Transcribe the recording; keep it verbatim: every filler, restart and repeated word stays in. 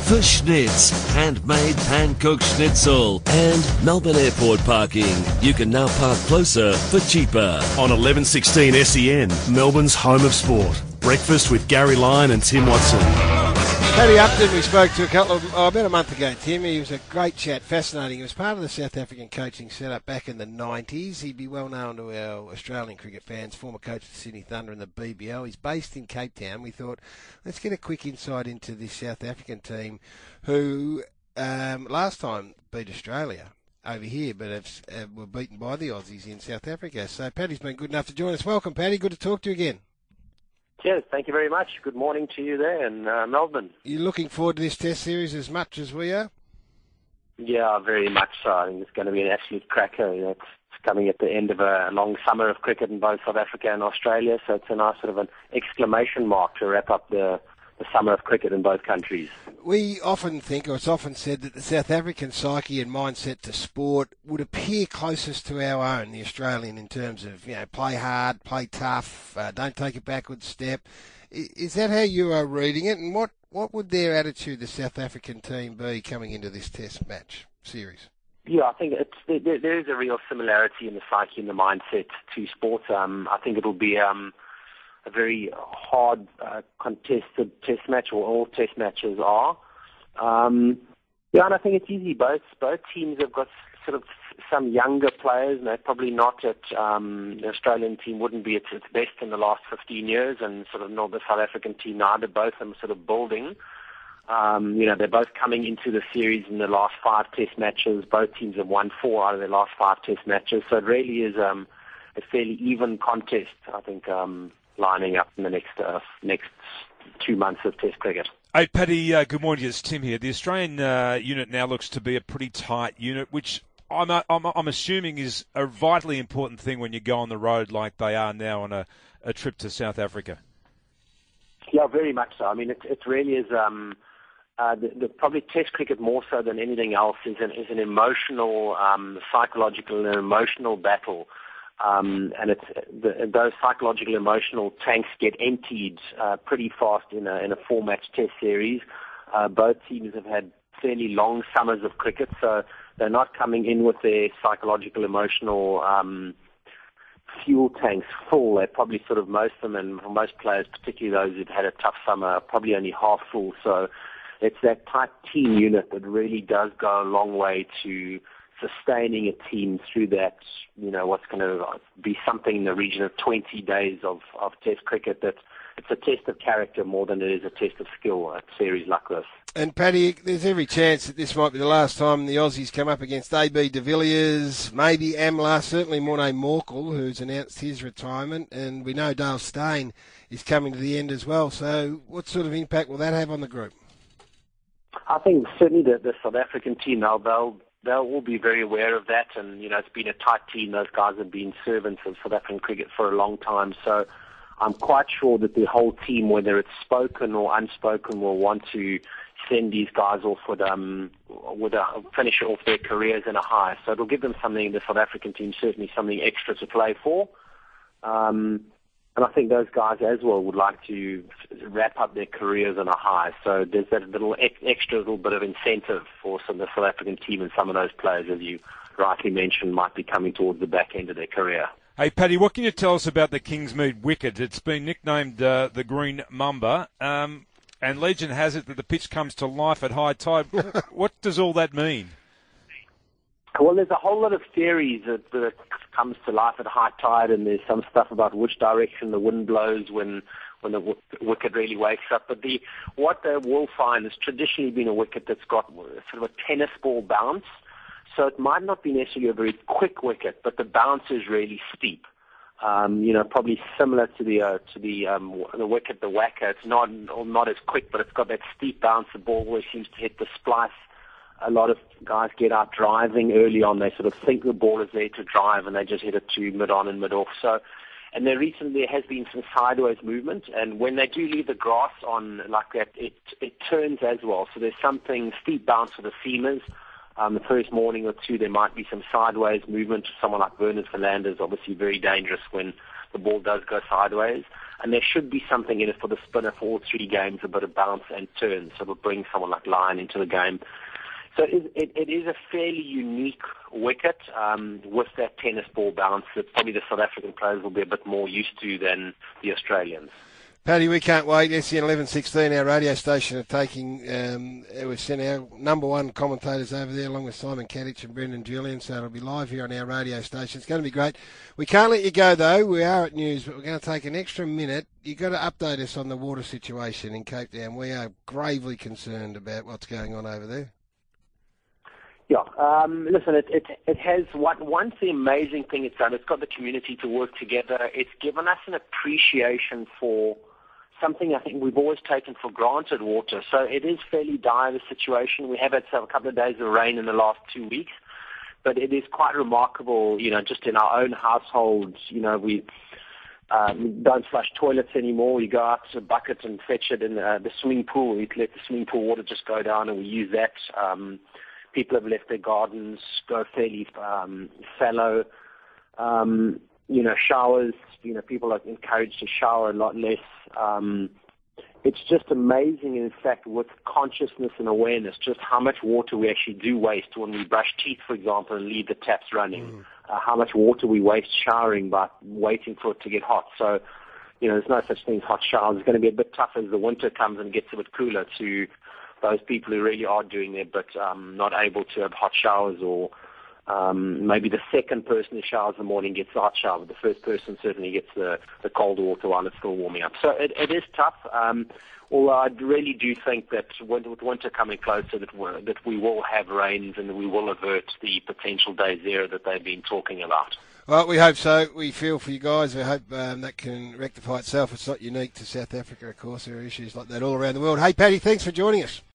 for Schnitz, handmade pan-cooked schnitzel, and Melbourne Airport parking. You can now park closer for cheaper. On eleven sixteen S E N, Melbourne's home of sport. Breakfast with Gary Lyon and Tim Watson. Paddy Upton, we spoke to a couple of, oh, about a month ago, Tim. He was a great chat, fascinating. He was part of the South African coaching setup back in the nineties. He'd be well known to our Australian cricket fans, former coach of the Sydney Thunder and the B B L. He's based in Cape Town. We thought, let's get a quick insight into this South African team who um, last time beat Australia over here, but have, uh, were beaten by the Aussies in South Africa. So Paddy's been good enough to join us. Welcome, Paddy. Good to talk to you again. Cheers. Thank you very much. Good morning to you there in uh, Melbourne. You looking forward to this Test series as much as we are? Yeah, very much so. I think it's going to be an absolute cracker. You know, it's coming at the end of a long summer of cricket in both South Africa and Australia, so it's a nice sort of an exclamation mark to wrap up the, the summer of cricket in both countries. We often think, or it's often said, that the South African psyche and mindset to sport would appear closest to our own, the Australian, in terms of, you know, play hard, play tough, uh, don't take a backward step. Is that how you are reading it? And what, what would their attitude, the South African team, be coming into this Test match series? Yeah, I think it's, there, there is a real similarity in the psyche and the mindset to sport. Um, I think it'll be um, a very hard, uh, contested Test match, or all Test matches are. Um, yeah, and I think it's easy. Both both teams have got sort of some younger players, and they're probably not at um, the Australian team wouldn't be at its best in the last fifteen years, and sort of not the South African team neither. Both of them sort of building. Um, you know, they're both coming into the series in the last five Test matches. Both teams have won four out of their last five Test matches, so it really is um, a fairly even contest, I think, um, lining up in the next uh, next two months of Test cricket. Hey, Paddy, uh, good morning. It's Tim here. The Australian uh, unit now looks to be a pretty tight unit, which I'm, uh, I'm, I'm assuming is a vitally important thing when you go on the road like they are now on a, a trip to South Africa. Yeah, very much so. I mean, it, it really is um, uh, the, the probably Test cricket more so than anything else is an, is an emotional, um, psychological and emotional battle. Um, and it's the, those psychological, emotional tanks get emptied uh, pretty fast in a, in a four-match Test series. Uh, both teams have had fairly long summers of cricket, so they're not coming in with their psychological, emotional um, fuel tanks full. They're probably sort of most of them, and for most players, particularly those who've had a tough summer, are probably only half full. So it's that tight team unit that really does go a long way to sustaining a team through that, you know, what's going to be something in the region of twenty days of, of Test cricket. That it's a test of character more than it is a test of skill, a series like this. And Paddy, there's every chance that this might be the last time the Aussies come up against A B de Villiers, maybe Amla, certainly Morné Morkel, who's announced his retirement, and we know Dale Steyn is coming to the end as well. So what sort of impact will that have on the group? I think certainly the, the South African team, now they'll They'll all be very aware of that, and, you know, it's been a tight team. Those guys have been servants of South African cricket for a long time, so I'm quite sure that the whole team, whether it's spoken or unspoken, will want to send these guys off with um with a finish off their careers in a high. So it'll give them something, the South African team, certainly something extra to play for. Um, and I think those guys as well would like to wrap up their careers on a high. So there's that little ex- extra little bit of incentive for some of the South African team, and some of those players, as you rightly mentioned, might be coming towards the back end of their career. Hey, Paddy, what can you tell us about the Kingsmead wicket? It's been nicknamed uh, the Green Mamba, um, and legend has it that the pitch comes to life at high tide. What does all that mean? Well, there's a whole lot of theories that, that comes to life at high tide, and there's some stuff about which direction the wind blows when when the w- wicket really wakes up. But the what they will find has traditionally been a wicket that's got sort of a tennis ball bounce. So it might not be necessarily a very quick wicket, but the bounce is really steep. Um, you know, probably similar to the uh, to the um, the wicket, the whacker. It's not not as quick, but it's got that steep bounce. The ball always seems to hit the splice. A lot of guys get out driving early on. They sort of think the ball is there to drive, and they just hit it to mid-on and mid-off. So, and there recently has been some sideways movement, and when they do leave the grass on like that, it it turns as well. So there's something steep bounce for the seamers. Um, the first morning or two, there might be some sideways movement. Someone like Bernard Verlander is obviously very dangerous when the ball does go sideways. and there should be something in it for the spinner for all three games, a bit of bounce and turn, so it'll bring someone like Lyon into the game. So it, it, it is a fairly unique wicket um, with that tennis ball bounce that probably the South African players will be a bit more used to than the Australians. Paddy, we can't wait. S E N eleven sixteen, our radio station, are taking, um, we've sent our number one commentators over there along with Simon Kadich and Brendan Julian, so it'll be live here on our radio station. It's going to be great. We can't let you go, though. We are at news, but we're going to take an extra minute. You've got to update us on the water situation in Cape Town. We are gravely concerned about what's going on over there. Yeah, um, listen, it, it, it has, one, once the amazing thing it's done, it's got the community to work together. It's given us an appreciation for something I think we've always taken for granted, water. So it is fairly dire, the situation. We have had a couple of days of rain in the last two weeks, but it is quite remarkable, you know, just in our own households, you know, we um, don't flush toilets anymore. You go out to a bucket and fetch it in uh, the swimming pool. We let the swimming pool water just go down and we use that. Um, people have left their gardens go fairly um, fallow. Um, you know, showers, you know, people are encouraged to shower a lot less. Um, it's just amazing, in fact, with consciousness and awareness, just how much water we actually do waste when we brush teeth, for example, and leave the taps running. Mm. Uh, how much water we waste showering by waiting for it to get hot. So, you know, there's no such thing as hot showers. It's going to be a bit tough as the winter comes and gets a bit cooler to those people who really are doing their bit, um, not able to have hot showers, or Um, maybe the second person who showers in the morning gets the hot shower, but the first person certainly gets the, the cold water while it's still warming up. So it, it is tough, um, although I really do think that with winter coming closer, that, we're, that we will have rains and that we will avert the potential day zero that they've been talking about. Well, we hope so. We feel for you guys. We hope um, that can rectify itself. It's not unique to South Africa, of course. There are issues like that all around the world. Hey, Paddy, thanks for joining us.